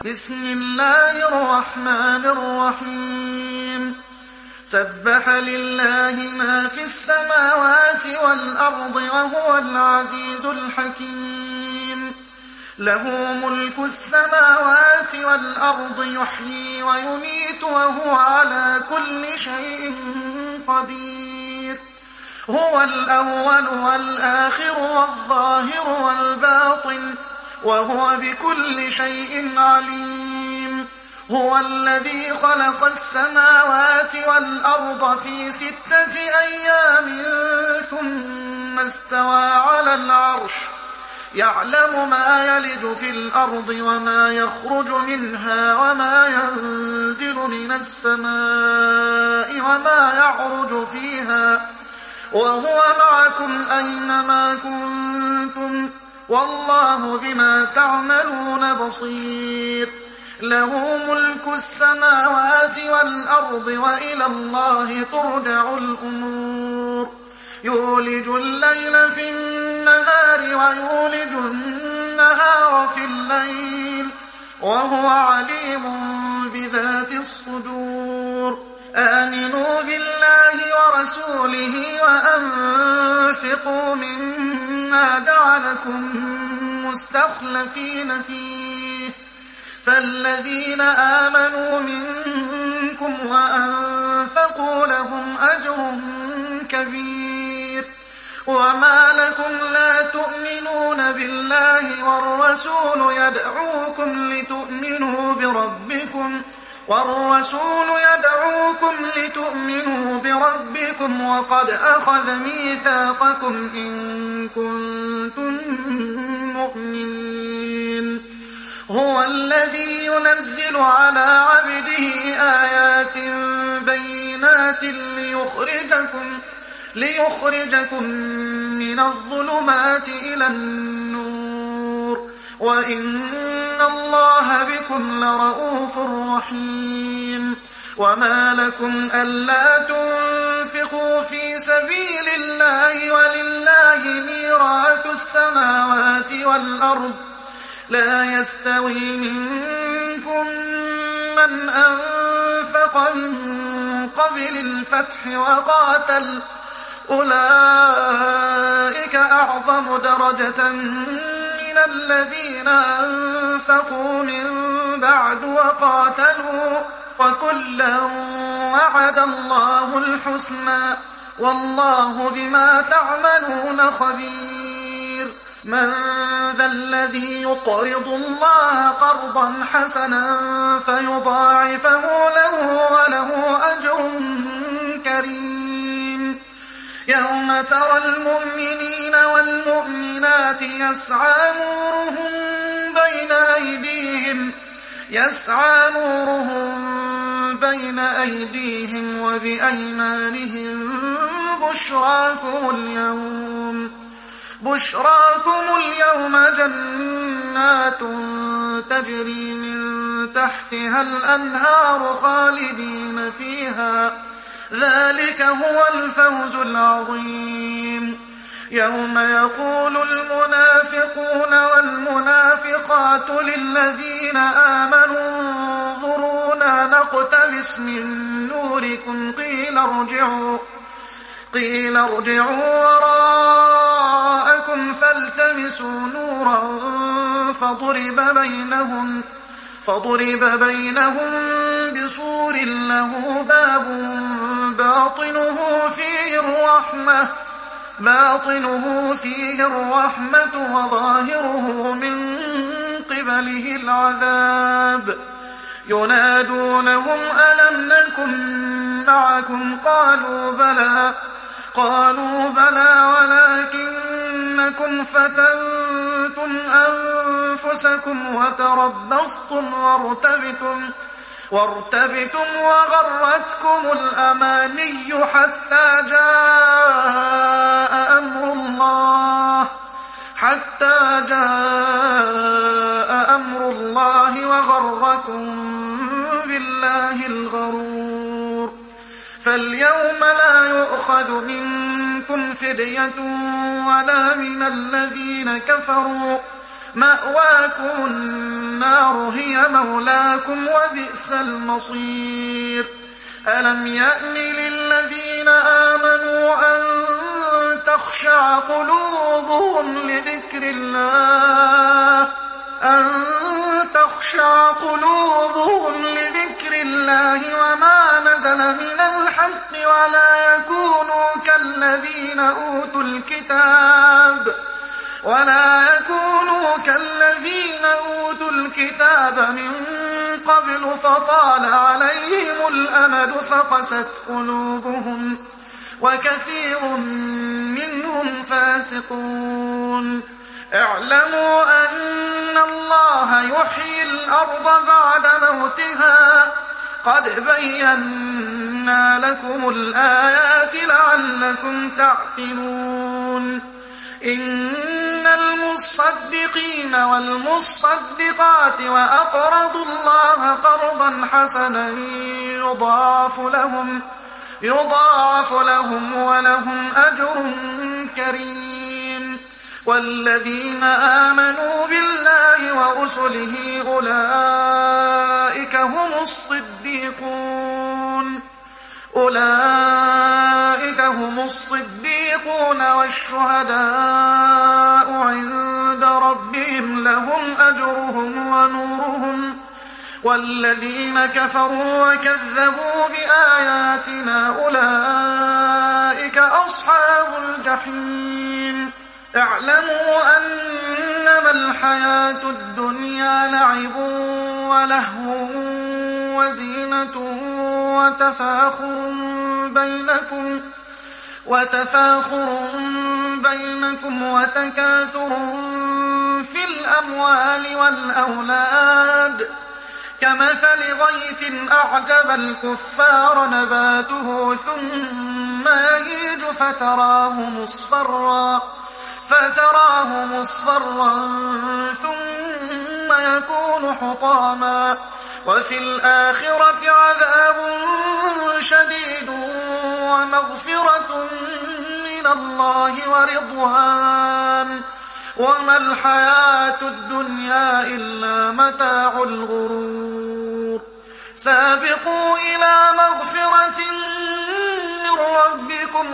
بسم الله الرحمن الرحيم سبح لله ما في السماوات والأرض وهو العزيز الحكيم له ملك السماوات والأرض يحيي ويميت وهو على كل شيء قدير هو الأول والآخر والظاهر والباطن وهو بكل شيء عليم هو الذي خلق السماوات والأرض في 6 أيام ثم استوى على العرش يعلم ما يلج في الأرض وما يخرج منها وما ينزل من السماء وما يعرج فيها وهو معكم أينما كنتم والله بما تعملون بصير له ملك السماوات والأرض وإلى الله ترجع الأمور يولج الليل في النهار ويولج النهار في الليل وهو عليم بذات الصدور آمنوا بالله ورسوله وأنفقوا مما جعلكم مستخلفين فيه فالذين آمنوا منكم وأنفقوا لهم أجر كبير وما لكم لا تؤمنون بالله والرسول يدعوكم لتؤمنوا بربكم وقد أخذ ميثاقكم إن كنتم مؤمنين هو الذي ينزل على عبده آيات بينات ليخرجكم من الظلمات إلى النور وإن الله بكم لرؤوف رحيم وما لكم ألا تنفقوا في سبيل الله ولله ميراث السماوات والأرض لا يستوي منكم من أنفق من قبل الفتح وقاتل أولئك أعظم درجة من الذين أنفقوا من بعد وقاتلوا وكلا وعد الله الحسنى والله بما تعملون خبير من ذا الذي يقرض الله قرضا حسنا فيضاعفه له وله أجر كريم يوم ترى المؤمنين والمؤمنات يسعى نورهم بين أيديهم وبأيمانهم بشراكم اليوم جنات تجري من تحتها الأنهار خالدين فيها ذلك هو الفوز العظيم يوم يقول المنافقون والمنافقات للذين آمنوا انظرونا نقتبس من نوركم قيل ارجعوا وراءكم فالتمسوا نورا فضرب بينهم بسور له باب باطنه فيه الرحمة وظاهره من قبله العذاب ينادونهم ألم نكن معكم قالوا بلى ولكنكم فتنتم أنفسكم وتربصتم وارتبتم وغرتكم الأماني حتى جاء أمر الله وغركم بالله الغرور فاليوم لا يؤخذ منكم فدية ولا من الذين كفروا مأواكم النار هي مولاكم وبئس المصير. ألم يأن للذين آمنوا أن تخشع قلوبهم لذكر الله وما نزل من الحق ولا يكونوا كالذين أوتوا الكتاب من قبل فطال عليهم الأمد فقست قلوبهم وكثير منهم فاسقون. اعلموا أن الله يحيي الأرض بعد موتها قد بينا لكم الآيات لعلكم تعقلون. إن المصدقين والمصدقات وأقرضوا الله قرضا حسنا يضاعف لهم ولهم أجر كريم. والذين آمنوا بالله ورسله أولئك هم الصديقون والشهداء عند ربهم لهم أجرهم ونورهم. والذين كفروا وكذبوا بآياتنا أولئك أصحاب الجحيم. اعلموا أنما الحياة الدنيا لعب ولهو وزينة وتفاخر بينكم وتكاثر في الأموال والأولاد كمثل غيث أعجب الكفار نباته ثم يهيج فتراه مصفرا ثم يكون حطاما وفي الآخرة عذاب شديد ومغفرة من الله ورضوان وما الحياة الدنيا إلا متاع الغرور. سابقوا إلى مغفرة من ربكم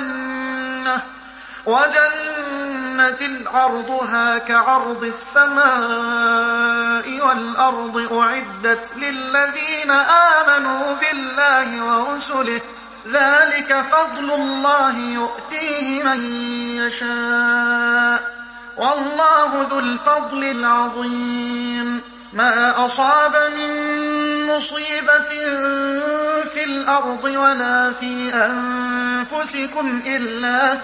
وجنة عرضها كعرض السماء والأرض أعدت للذين آمنوا بالله ورسله ذلك فضل الله يؤتيه من يشاء والله ذو الفضل العظيم. ما أصاب من مصيبة في الأرض ولا في أنفسكم إلا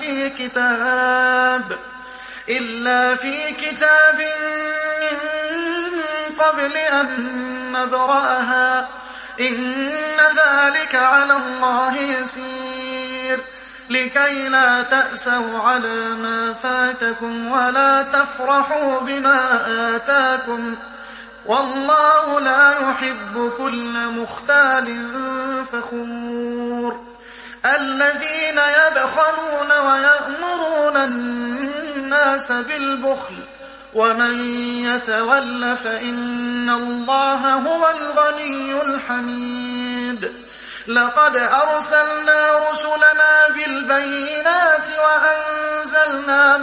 في كتاب من قبل أن نبرأها إن ذلك على الله يسير. لكي لا تأسوا على ما فاتكم ولا تفرحوا بما آتاكم والله لا يحب كل مختال فخور. الذين يبخلون ويأمرون الناس بالبخل ومن يتول فإن الله هو الغني الحميد. لقد أرسلنا رسلنا بالبينات وأنزلنا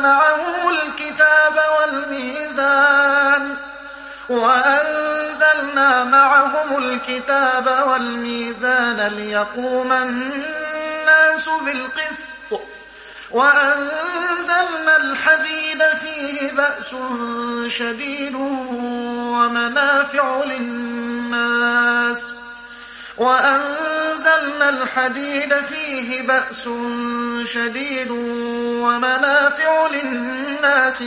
معهم الكتاب والميزان ليقوم الناس بالقسط وأنزلنا الحديد فيه بأس شديد ومنافع للناس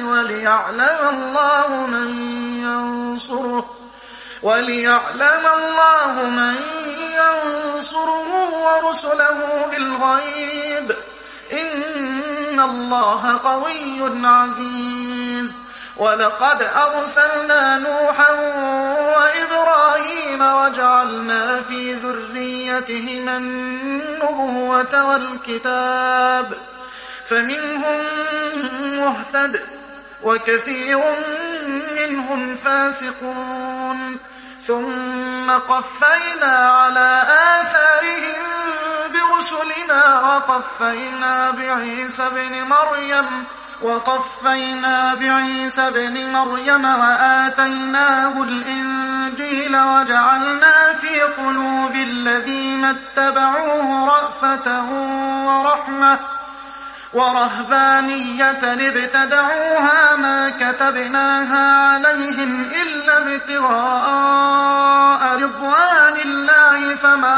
وليعلم الله من ينصره ورسله بالغيب إن الله قوي عزيز. ولقد أرسلنا نوحا وإبراهيم وجعلنا في ذريتهما النبوة والكتاب فمنهم مهتد وكثير منهم فاسقون ثم قفينا على آثارهم برسلنا وقفينا بعيسى بن مريم وآتيناه الإنجيل وجعلنا في قلوب الذين اتبعوه رأفة ورحمة ورهبانية ابتدعوها ما كتبناها عليهم إلا ابتغاء رضوان الله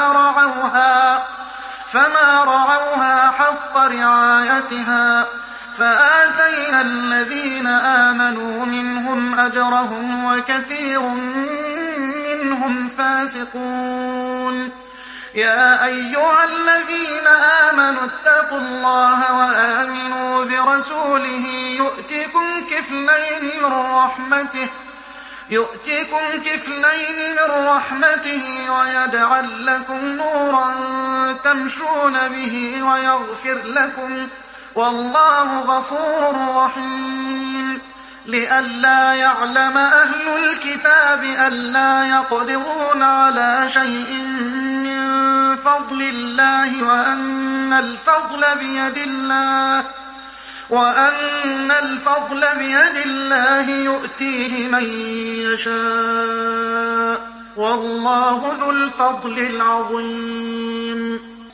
فما رعوها حق رعايتها فآتينا الذين آمنوا منهم أجرهم وكثير منهم فاسقون. يا أيها الذين آمنوا اتقوا الله وآمنوا برسوله يؤتكم كفلين من رحمته ويجعل لكم نورا تمشون به ويغفر لكم والله غفور رحيم. لئلا يعلم أهل الكتاب ألا يقدرون على شيء من فضل الله وأن الفضل بيد الله يؤتيه من يشاء والله ذو الفضل العظيم.